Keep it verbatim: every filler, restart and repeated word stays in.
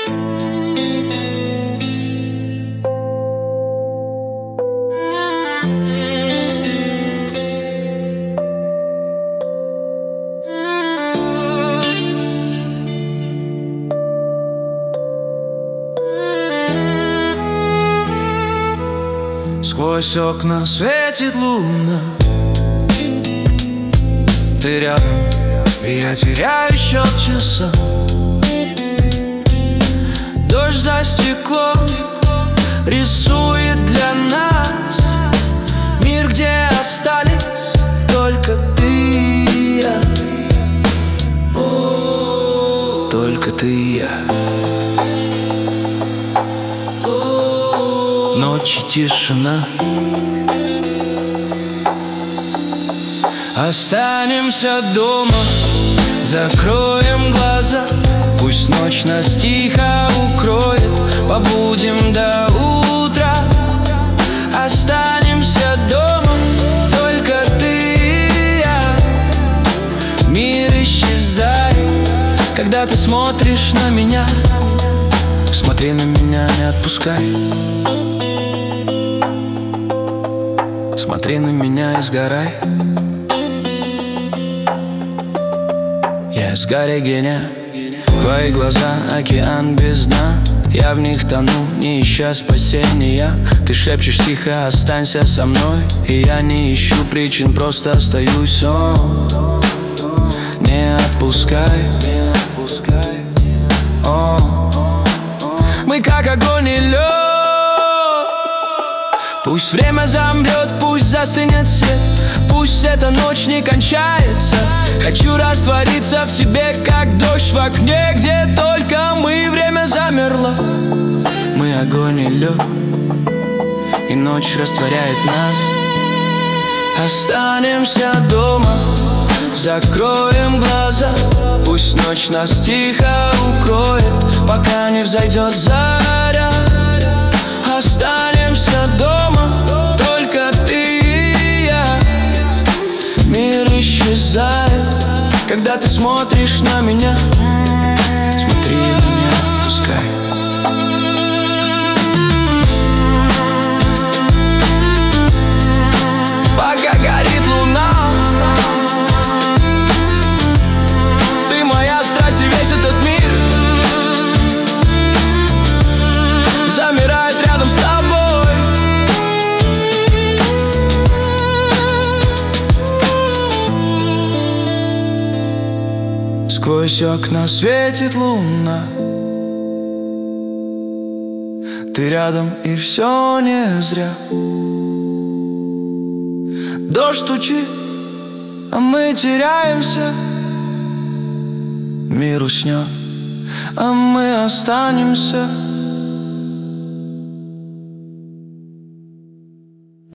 Сквозь окна светит луна, ты рядом, и я теряю счет часа. Дождь за стеклом рисует для нас мир, где остались только ты и я. Только ты и я. Ночь и тишина. Останемся дома, закроем глаза. Пусть ночь нас тихо укроет, побудем до утра. Останемся дома, только ты и я. Мир исчезает, когда ты смотришь на меня. Смотри на меня, не отпускай. Смотри на меня и сгорай. Я из Гаригеня. Твои глаза — океан без дна. Я в них тону, не ища спасения. Ты шепчешь тихо: останься со мной. И я не ищу причин, просто остаюсь. О, не отпускай. О, мы как огонь и лед. Пусть время замрет, пусть застынет свет, пусть эта ночь не кончается. Хочу раствориться в тебе, как дождь в окне, где только мы. Время замерло. Мы огонь и лед, и ночь растворяет нас. Останемся дома, закроем глаза. Пусть ночь нас тихо укроет, пока не взойдет заря. Останемся дома, только ты и я. Мир исчезает, когда ты смотришь на меня. Смотри на меня, пускай. Пока горит луна, ты моя страсть и весь этот мир замирает рядом с тобой. Сквозь окна светит луна, ты рядом, и все не зря. Дождь стучит, а мы теряемся. Мир уснет, а мы останемся.